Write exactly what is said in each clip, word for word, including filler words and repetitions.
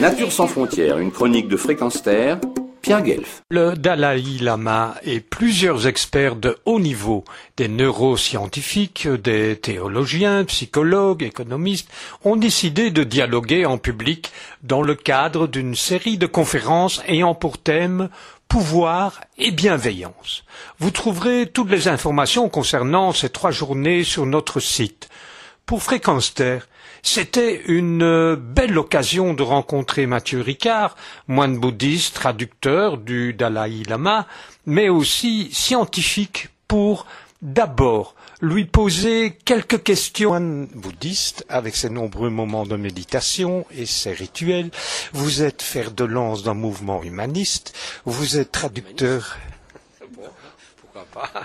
Nature sans frontières, une chronique de Fréquence Terre, Pierre Guelf. Le Dalai Lama et plusieurs experts de haut niveau, des neuroscientifiques, des théologiens, psychologues, économistes, ont décidé de dialoguer en public dans le cadre d'une série de conférences ayant pour thème pouvoir et bienveillance. Vous trouverez toutes les informations concernant ces trois journées sur notre site. Pour Fréquence Terre, c'était une belle occasion de rencontrer Mathieu Ricard, moine bouddhiste, traducteur du Dalai Lama, mais aussi scientifique, pour d'abord lui poser quelques questions. Moine bouddhiste, avec ses nombreux moments de méditation et ses rituels, vous êtes fer de lance d'un mouvement humaniste, vous êtes traducteur. Bon, pourquoi pas.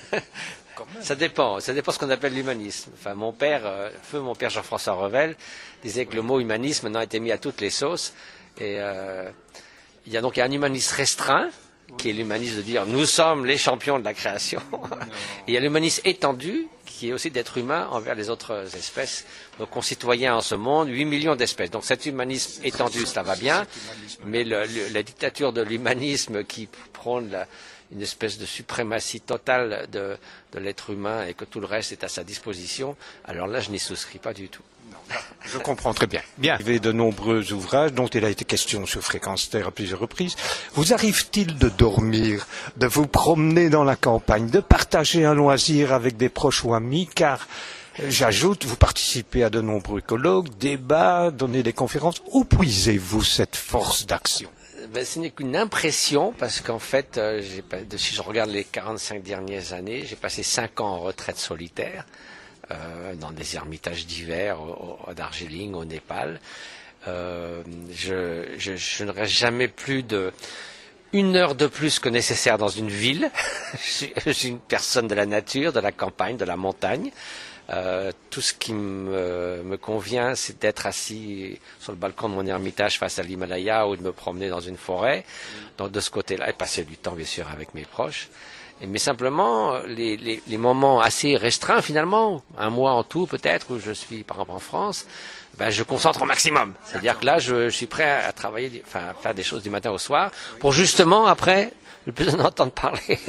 Ça dépend, ça dépend ce qu'on appelle l'humanisme. Enfin, mon père, euh, feu mon père Jean-François Revel, disait que le mot humanisme maintenant a été mis à toutes les sauces. Et euh, il y a donc un humanisme restreint, qui est l'humanisme de dire nous sommes les champions de la création. Et il y a l'humanisme étendu, qui est aussi d'être humain envers les autres espèces, nos concitoyens en ce monde, huit millions d'espèces. Donc cet humanisme étendu, cela va bien, mais le, le, la dictature de l'humanisme qui prône la une espèce de suprématie totale de, de l'être humain et que tout le reste est à sa disposition, alors là, je n'y souscris pas du tout. Je comprends très bien. Bien. Il y avait de nombreux ouvrages dont il a été question sur Fréquence Terre à plusieurs reprises. Vous arrive-t-il de dormir, de vous promener dans la campagne, de partager un loisir avec des proches ou amis, car j'ajoute, vous participez à de nombreux colloques, débats, donnez des conférences. Où puisez-vous cette force d'action? Ben, ce n'est qu'une impression, parce qu'en fait, euh, j'ai, si je regarde les quarante-cinq dernières années, j'ai passé cinq ans en retraite solitaire, euh, dans des ermitages divers, au, au, à Darjeeling, au Népal. Euh, je, je, je ne reste jamais plus de une heure de plus que nécessaire dans une ville. je, suis, je suis une personne de la nature, de la campagne, de la montagne. Euh, tout ce qui me, me convient, c'est d'être assis sur le balcon de mon ermitage face à l'Himalaya ou de me promener dans une forêt, donc de ce côté-là, et passer du temps, bien sûr, avec mes proches. Et, mais simplement, les, les, les moments assez restreints, finalement, un mois en tout peut-être, où je suis, par exemple, en France, ben, je concentre au maximum. C'est-à-dire que là, je, je suis prêt à travailler, enfin, à faire des choses du matin au soir, pour justement, après, ne plus en entendre parler.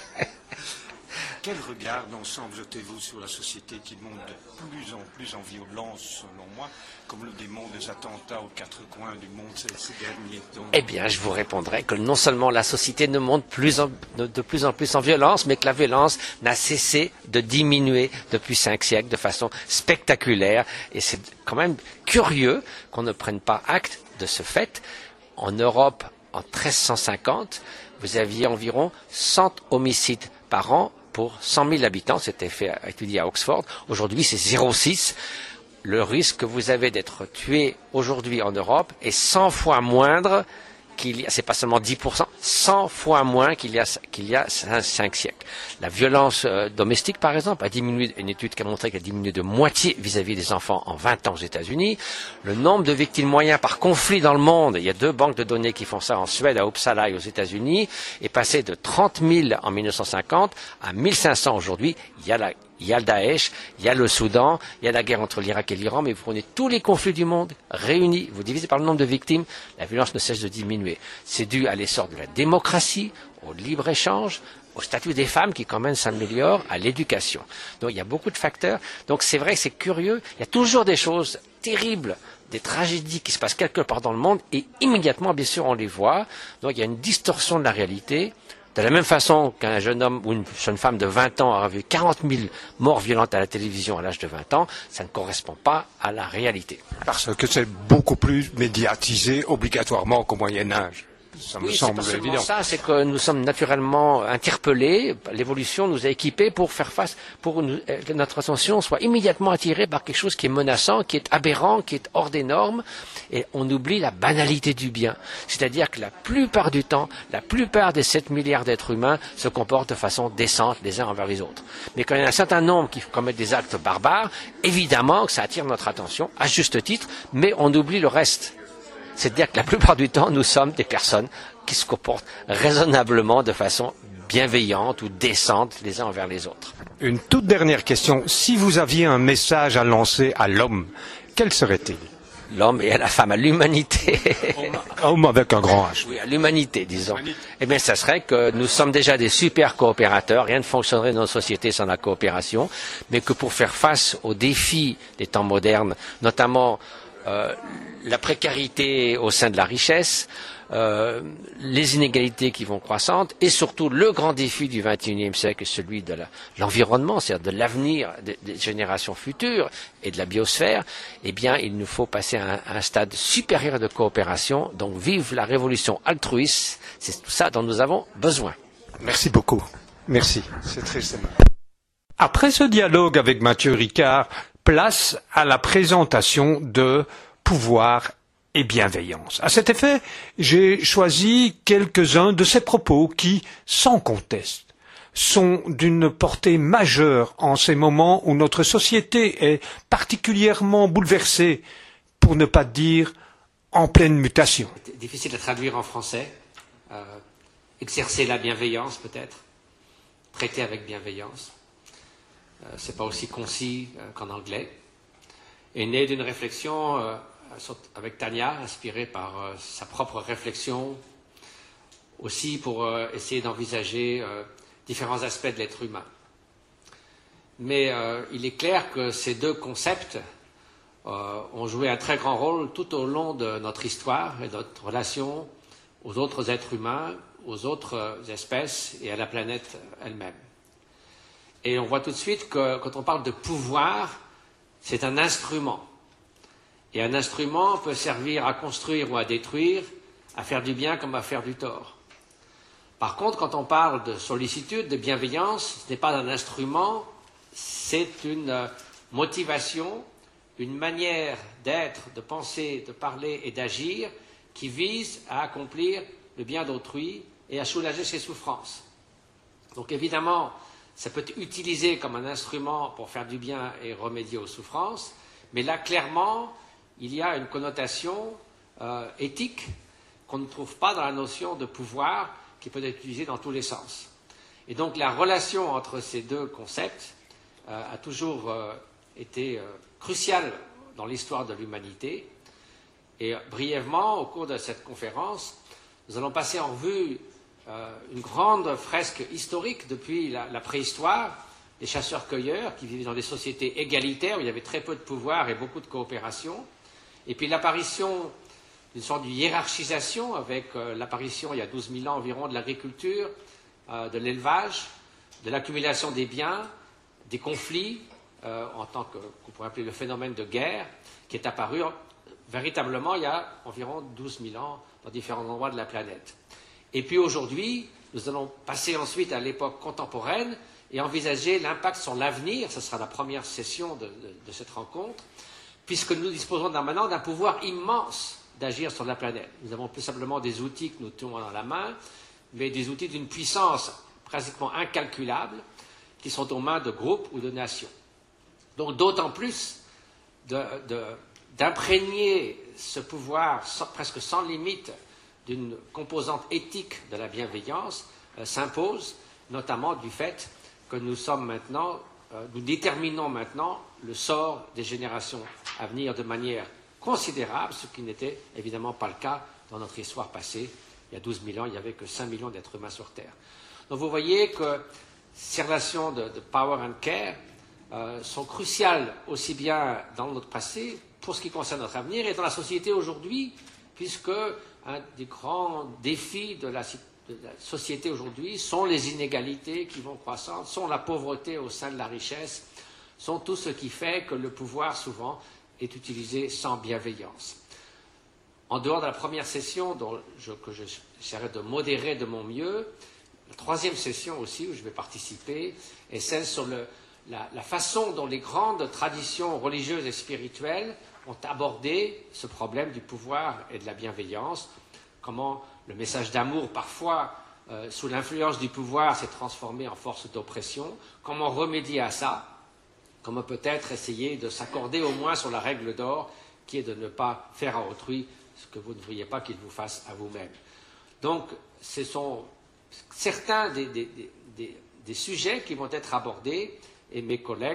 Quel regard d'ensemble jetez-vous sur la société qui monte de plus en plus en violence, selon moi, comme le démontrent des attentats aux quatre coins du monde ces, ces derniers temps? Eh bien, je vous répondrai que non seulement la société ne monte plus en, de plus en plus en violence, mais que la violence n'a cessé de diminuer depuis cinq siècles de façon spectaculaire. Et c'est quand même curieux qu'on ne prenne pas acte de ce fait. En Europe, en treize cent cinquante, vous aviez environ cent homicides par an pour cent mille habitants, c'était fait étudier à Oxford. Aujourd'hui, c'est zéro virgule six. Le risque que vous avez d'être tué aujourd'hui en Europe est cent fois moindre qu'il y a, c'est pas seulement dix pour cent, cent fois moins qu'il y a, qu'il y a cinq siècles. La violence euh, domestique, par exemple, a diminué, une étude qui a montré qu'elle a diminué de moitié vis-à-vis des enfants en vingt ans aux États-Unis. Le nombre de victimes moyennes par conflit dans le monde, il y a deux banques de données qui font ça en Suède, à Uppsala et aux États-Unis, est passé de trente mille en mille neuf cent cinquante à mille cinq cents aujourd'hui. Il y a la Il y a le Daesh, il y a le Soudan, il y a la guerre entre l'Irak et l'Iran, mais vous prenez tous les conflits du monde réunis, vous divisez par le nombre de victimes, la violence ne cesse de diminuer. C'est dû à l'essor de la démocratie, au libre-échange, au statut des femmes qui quand même s'améliore, à l'éducation. Donc il y a beaucoup de facteurs. Donc c'est vrai que c'est curieux, il y a toujours des choses terribles, des tragédies qui se passent quelque part dans le monde, et immédiatement, bien sûr, on les voit. Donc il y a une distorsion de la réalité. De la même façon qu'un jeune homme ou une jeune femme de vingt ans aura vu quarante mille morts violentes à la télévision à l'âge de vingt ans, ça ne correspond pas à la réalité. Parce que c'est beaucoup plus médiatisé obligatoirement qu'au Moyen-Âge. Ça me oui, semble c'est pas évident. Ça, c'est que nous sommes naturellement interpellés. L'évolution nous a équipés pour faire face, pour nous, que notre attention soit immédiatement attirée par quelque chose qui est menaçant, qui est aberrant, qui est hors des normes, et on oublie la banalité du bien. C'est-à-dire que la plupart du temps, la plupart des sept milliards d'êtres humains se comportent de façon décente les uns envers les autres. Mais quand il y a un certain nombre qui commettent des actes barbares, évidemment que ça attire notre attention, à juste titre, mais on oublie le reste. C'est-à-dire que la plupart du temps, nous sommes des personnes qui se comportent raisonnablement de façon bienveillante ou décente les uns envers les autres. Une toute dernière question. Si vous aviez un message à lancer à l'homme, quel serait-il? l'homme et à la femme, à l'humanité. Homme avec un grand H. Oui, à l'humanité, disons. Eh bien, ça serait que nous sommes déjà des super coopérateurs. Rien ne fonctionnerait dans nos sociétés sans la coopération. Mais que pour faire face aux défis des temps modernes, notamment euh, la précarité au sein de la richesse, euh, les inégalités qui vont croissantes, et surtout le grand défi du vingt et unième siècle, celui de l'environnement, c'est-à-dire de l'avenir des, des générations futures et de la biosphère, eh bien, il nous faut passer à un, à un stade supérieur de coopération. Donc, vive la révolution altruiste, c'est tout ça dont nous avons besoin. Merci beaucoup. Merci. C'est très simple. Après ce dialogue avec Mathieu Ricard, place à la présentation de pouvoir et bienveillance. À cet effet, j'ai choisi quelques-uns de ces propos qui, sans conteste, sont d'une portée majeure en ces moments où notre société est particulièrement bouleversée, pour ne pas dire en pleine mutation. C'est difficile à traduire en français. Euh, exercer la bienveillance, peut-être. Traiter avec bienveillance. Euh, c'est pas aussi concis euh, qu'en anglais. Et né d'une réflexion euh, avec Tania, inspirée par euh, sa propre réflexion, aussi pour euh, essayer d'envisager euh, différents aspects de l'être humain. Mais euh, il est clair que ces deux concepts euh, ont joué un très grand rôle tout au long de notre histoire et de notre relation aux autres êtres humains, aux autres espèces et à la planète elle-même. Et on voit tout de suite que quand on parle de pouvoir, c'est un instrument. Et un instrument peut servir à construire ou à détruire, à faire du bien comme à faire du tort. Par contre, quand on parle de sollicitude, de bienveillance, ce n'est pas un instrument, c'est une motivation, une manière d'être, de penser, de parler et d'agir qui vise à accomplir le bien d'autrui et à soulager ses souffrances. Donc évidemment, ça peut être utilisé comme un instrument pour faire du bien et remédier aux souffrances, mais là, clairement, il y a une connotation euh, éthique qu'on ne trouve pas dans la notion de pouvoir qui peut être utilisée dans tous les sens. Et donc la relation entre ces deux concepts euh, a toujours euh, été euh, cruciale dans l'histoire de l'humanité. Et euh, brièvement, au cours de cette conférence, nous allons passer en revue euh, une grande fresque historique depuis la, la préhistoire, des chasseurs-cueilleurs qui vivaient dans des sociétés égalitaires où il y avait très peu de pouvoir et beaucoup de coopération. Et puis l'apparition d'une sorte de hiérarchisation avec euh, l'apparition, il y a douze mille ans environ, de l'agriculture, euh, de l'élevage, de l'accumulation des biens, des conflits, euh, en tant que, qu'on pourrait appeler le phénomène de guerre, qui est apparu euh, véritablement il y a environ douze mille ans dans différents endroits de la planète. Et puis aujourd'hui, nous allons passer ensuite à l'époque contemporaine et envisager l'impact sur l'avenir. Ce sera la première session de, de, de cette rencontre, puisque nous disposons maintenant d'un pouvoir immense d'agir sur la planète. Nous avons plus simplement des outils que nous tenons dans la main, mais des outils d'une puissance pratiquement incalculable qui sont aux mains de groupes ou de nations. Donc d'autant plus de, de, d'imprégner ce pouvoir sans, presque sans limite d'une composante éthique de la bienveillance euh, s'impose, notamment du fait que nous sommes maintenant, euh, nous déterminons maintenant le sort des générations à venir de manière considérable, ce qui n'était évidemment pas le cas dans notre histoire passée. Il y a douze mille ans, il n'y avait que cinq millions d'êtres humains sur Terre. Donc vous voyez que ces relations de, de power and care euh, sont cruciales aussi bien dans notre passé, pour ce qui concerne notre avenir, et dans la société aujourd'hui, puisque un des grands défis de la, de la société aujourd'hui sont les inégalités qui vont croissant, sont la pauvreté au sein de la richesse, sont tout ce qui fait que le pouvoir, souvent, est utilisé sans bienveillance. En dehors de la première session, dont je, que j'essaierai de modérer de mon mieux, la troisième session aussi, où je vais participer, est celle sur le, la, la façon dont les grandes traditions religieuses et spirituelles ont abordé ce problème du pouvoir et de la bienveillance, comment le message d'amour, parfois, euh, sous l'influence du pouvoir, s'est transformé en force d'oppression, comment remédier à ça, comment peut-être essayer de s'accorder au moins sur la règle d'or, qui est de ne pas faire à autrui ce que vous ne voudriez pas qu'il vous fasse à vous-même. Donc, ce sont certains des, des, des, des sujets qui vont être abordés, et mes collègues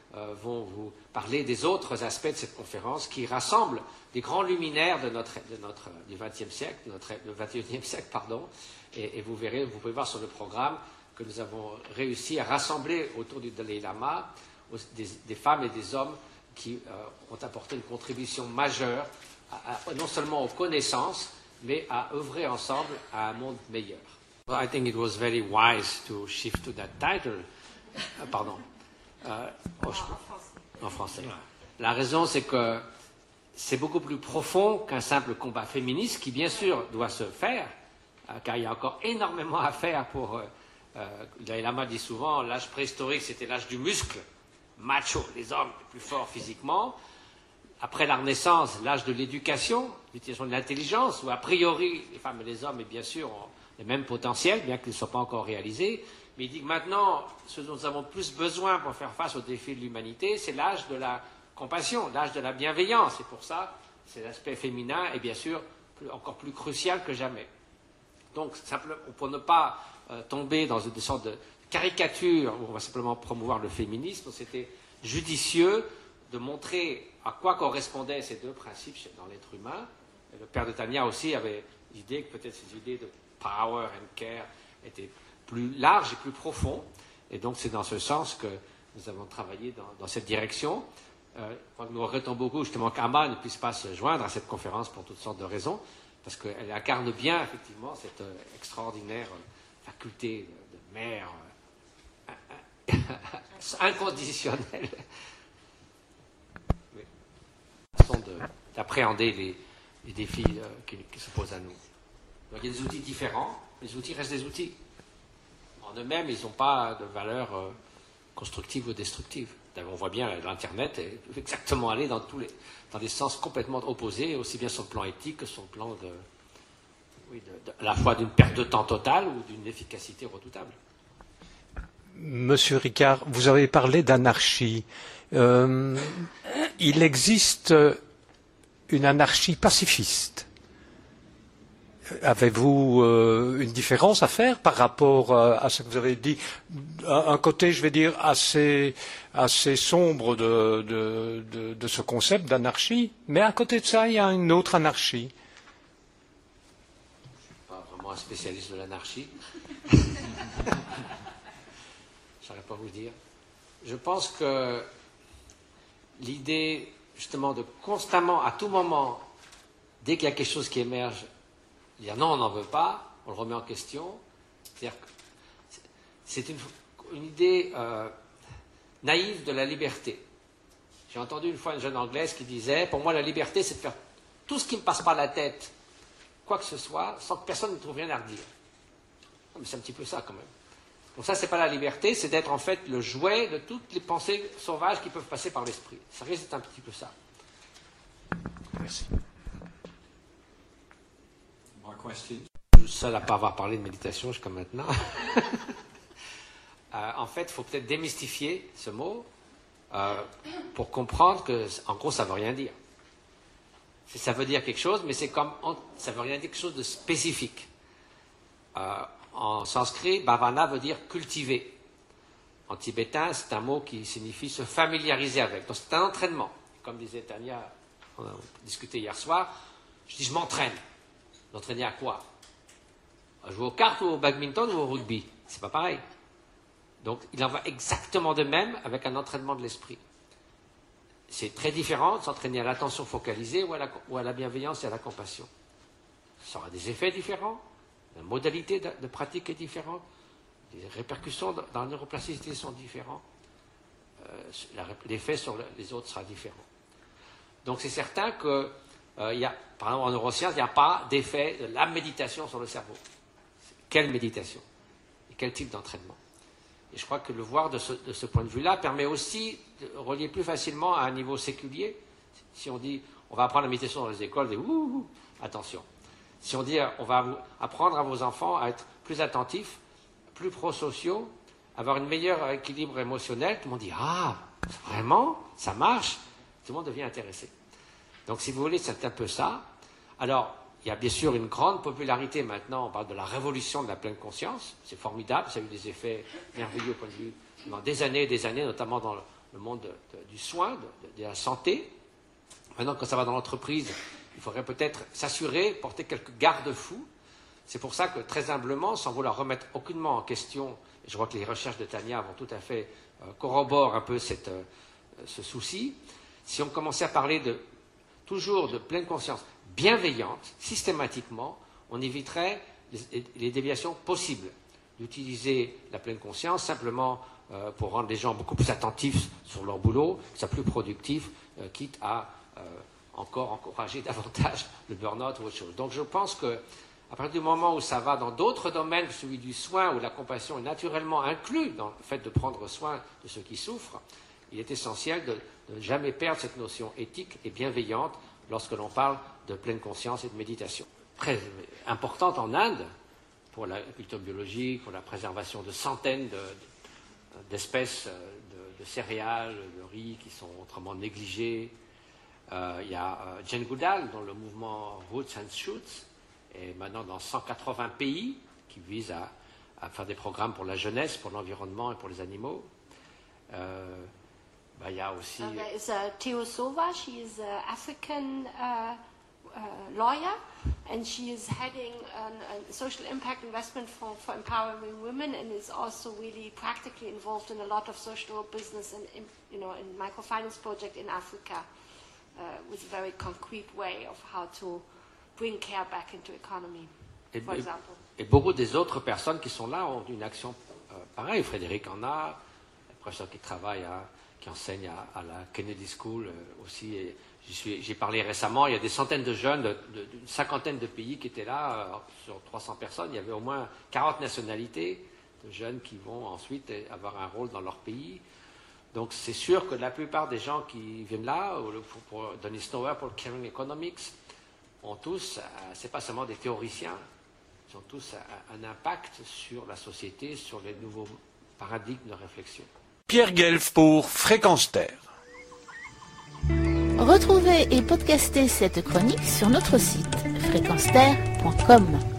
euh, vont vous parler des autres aspects de cette conférence qui rassemble des grands luminaires de notre, de notre, du vingtième siècle, de notre, du vingt et unième siècle, pardon, et, et vous verrez, vous pouvez voir sur le programme que nous avons réussi à rassembler autour du Dalai Lama des, des femmes et des hommes qui euh, ont apporté une contribution majeure, à, à, non seulement aux connaissances, mais à œuvrer ensemble à un monde meilleur. Well, I think it was very wise to shift to that title. Uh, pardon. Uh, oh, je... En français. La raison, c'est que c'est beaucoup plus profond qu'un simple combat féministe qui, bien sûr, doit se faire, euh, car il y a encore énormément à faire pour... Euh, euh, Dalai Lama dit souvent, l'âge préhistorique, c'était l'âge du muscle, macho, les hommes les plus forts physiquement. Après la Renaissance, l'âge de l'éducation, l'utilisation de l'intelligence, où a priori, les femmes et les hommes, et bien sûr, ont les mêmes potentiels, bien qu'ils ne soient pas encore réalisés. Mais il dit que maintenant, ce dont nous avons plus besoin pour faire face aux défis de l'humanité, c'est l'âge de la compassion, l'âge de la bienveillance. Et pour ça, c'est l'aspect féminin est bien sûr plus, encore plus crucial que jamais. Donc, simplement, pour ne pas euh, tomber dans une sorte de caricature où on va simplement promouvoir le féminisme, c'était judicieux de montrer à quoi correspondaient ces deux principes dans l'être humain. Et le père de Tania aussi avait l'idée que peut-être ces idées de power and care étaient plus larges et plus profondes. Et donc c'est dans ce sens que nous avons travaillé dans, dans cette direction. Euh, nous regrettons beaucoup justement qu'Ama ne puisse pas se joindre à cette conférence pour toutes sortes de raisons, parce qu'elle incarne bien effectivement cette euh, extraordinaire euh, faculté de, de mère euh, inconditionnelle. D'appréhender les, les défis euh, qui, qui se posent à nous. Donc, il y a des outils différents, les outils restent des outils. En eux-mêmes, ils n'ont pas de valeur euh, constructive ou destructive. On voit bien l'Internet est exactement allé dans, tous les, dans des sens complètement opposés, aussi bien sur le plan éthique que sur le plan de, oui, de, de, à la fois d'une perte de temps totale ou d'une efficacité redoutable. Monsieur Ricard, vous avez parlé d'anarchie. Euh, il existe une anarchie pacifiste. Avez-vous euh, une différence à faire par rapport euh, à ce que vous avez dit? Un, un côté, je vais dire, assez, assez sombre de, de, de, de ce concept d'anarchie, mais à côté de ça, il y a une autre anarchie. Je ne suis pas vraiment un spécialiste de l'anarchie. Je ne saurais pas vous dire. Je pense que l'idée, justement, de constamment, à tout moment, dès qu'il y a quelque chose qui émerge, dire non, on n'en veut pas, on le remet en question. C'est-à-dire que c'est une, une idée euh, naïve de la liberté. J'ai entendu une fois une jeune Anglaise qui disait, pour moi la liberté c'est de faire tout ce qui me passe par la tête, quoi que ce soit, sans que personne ne trouve rien à redire. Mais c'est un petit peu ça quand même. Donc ça c'est pas la liberté, c'est d'être en fait le jouet de toutes les pensées sauvages qui peuvent passer par l'esprit. Ça risque d'être un petit peu ça. Merci. Je suis seul à ne pas avoir parlé de méditation jusqu'à maintenant. euh, en fait, il faut peut-être démystifier ce mot euh, pour comprendre que, en gros, ça ne veut rien dire. Ça veut dire quelque chose, mais c'est comme, ça ne veut rien dire quelque chose de spécifique. Euh, en sanskrit, bhavana veut dire cultiver. En tibétain, c'est un mot qui signifie se familiariser avec. Donc c'est un entraînement. Comme disait Tania, on a discuté hier soir, je dis je m'entraîne. L'entraîner à quoi? À jouer aux cartes ou au badminton ou au rugby? C'est pas pareil. Donc il en va exactement de même avec un entraînement de l'esprit. C'est très différent de s'entraîner à l'attention focalisée ou à, la, ou à la bienveillance et à la compassion. Ça aura des effets différents, la modalité de, de pratique est différente, les répercussions dans la neuroplasticité sont différentes, euh, l'effet sur le, les autres sera différent. Donc c'est certain que Euh, il y a, par exemple, en neurosciences, il n'y a pas d'effet de la méditation sur le cerveau. Quelle méditation? Et quel type d'entraînement? Et je crois que le voir de ce, de ce point de vue-là permet aussi de relier plus facilement à un niveau séculier. Si on dit, on va apprendre la méditation dans les écoles, des ouh, attention. Si on dit, on va apprendre à vos enfants à être plus attentifs, plus prosociaux, avoir un meilleur équilibre émotionnel, tout le monde dit, ah, vraiment? Ça marche? Tout le monde devient intéressé. Donc, si vous voulez, c'est un peu ça. Alors, il y a bien sûr une grande popularité maintenant, on parle de la révolution de la pleine conscience. C'est formidable, ça a eu des effets merveilleux au point de vue, pendant des années et des années, notamment dans le, le monde de, de, du soin, de, de, de la santé. Maintenant, quand ça va dans l'entreprise, il faudrait peut-être s'assurer, porter quelques garde-fous. C'est pour ça que, très humblement, sans vouloir remettre aucunement en question, et je vois que les recherches de Tania vont tout à fait euh, corroborer un peu cette, euh, ce souci, si on commençait à parler de, toujours de pleine conscience bienveillante, systématiquement, on éviterait les, les déviations possibles. D'utiliser la pleine conscience simplement euh, pour rendre les gens beaucoup plus attentifs sur leur boulot, que ça plus productif, euh, quitte à euh, encore encourager davantage le burn-out ou autre chose. Donc je pense que à partir du moment où ça va dans d'autres domaines que celui du soin, où la compassion est naturellement inclue dans le fait de prendre soin de ceux qui souffrent, il est essentiel de ne jamais perdre cette notion éthique et bienveillante lorsque l'on parle de pleine conscience et de méditation. Très importante en Inde, pour la culture biologique, pour la préservation de centaines de, d'espèces de, de céréales, de riz qui sont autrement négligées. Euh, il y a euh, Jane Goodall, dans le mouvement Roots and Shoots, et maintenant dans cent quatre-vingts pays qui visent à, à faire des programmes pour la jeunesse, pour l'environnement et pour les animaux. Euh, bah, il y a aussi... Uh, there is uh, Theo Sova, she is an African uh, uh, lawyer, and she is heading an, a social impact investment for, for empowering women, and is also really practically involved in a lot of social business and, you know, in microfinance project in Africa, uh, with a very concrete way of how to bring care back into economy, et, for example. Et beaucoup des autres personnes qui sont là ont une action euh, pareille. Frédéric en a, le professeur qui travaille, à, qui enseigne à, à la Kennedy School euh, aussi. Et j'y suis, j'ai parlé récemment, il y a des centaines de jeunes de, de, d'une cinquantaine de pays qui étaient là, euh, sur trois cents personnes. Il y avait au moins quarante nationalités de jeunes qui vont ensuite avoir un rôle dans leur pays. Donc c'est sûr que la plupart des gens qui viennent là, pour, pour Denis Snower, pour Caring Economics, ont tous, c'est pas seulement des théoriciens, ils ont tous un, un impact sur la société, sur les nouveaux paradigmes de réflexion. Pierre Guelf pour Fréquence Terre. Retrouvez et podcastez cette chronique sur notre site fréquence terre point com.